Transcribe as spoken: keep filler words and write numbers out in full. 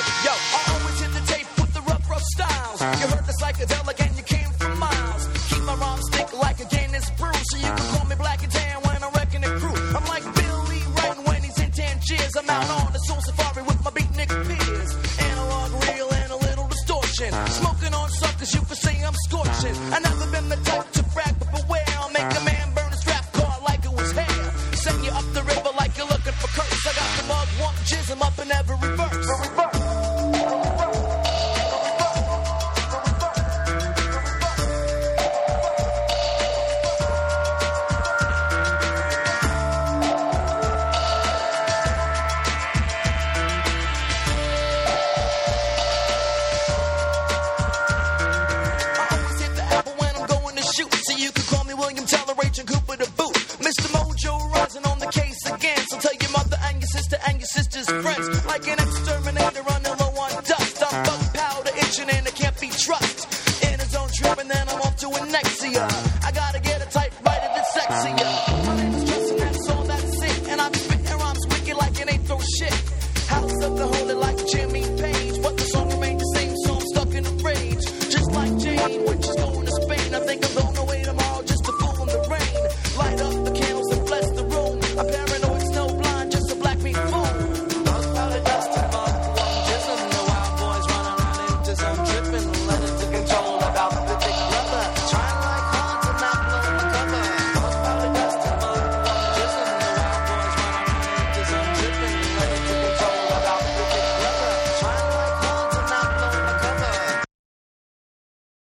Yo, I always hit the tape with the rough, rough styles. You heard the psychedelic and you came from miles. Keep my rhymes thick like a Guinness brew, so you can call me Black and Tan when I'm wrecking the crew. I'm like Billy Wright when he's in Tangiers. I'm out on the soul safari with my beatnik peers. Analog, real, and a little distortion. Smoking on suckers, you can say I'm scorching. I never been the type to brag, but beware, I'll make a man burn his rap car like it was hair. Send you up the river like you're looking for curse. I got the mug, want jism up in every verse. Friends, like an exterminator running low on dust. I'm gunpowder itching and it can't be trust. In his own trip and then I'm off to Annexia. I gotta get a typewriter that's sexier.